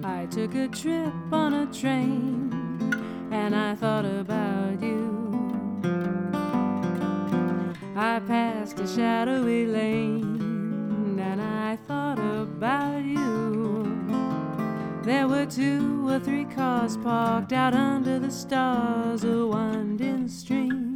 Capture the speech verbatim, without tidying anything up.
I took a trip on a train and I thought about you. I passed a shadowy lane and I thought about you. There were two or three cars parked out under the stars, a winding stream.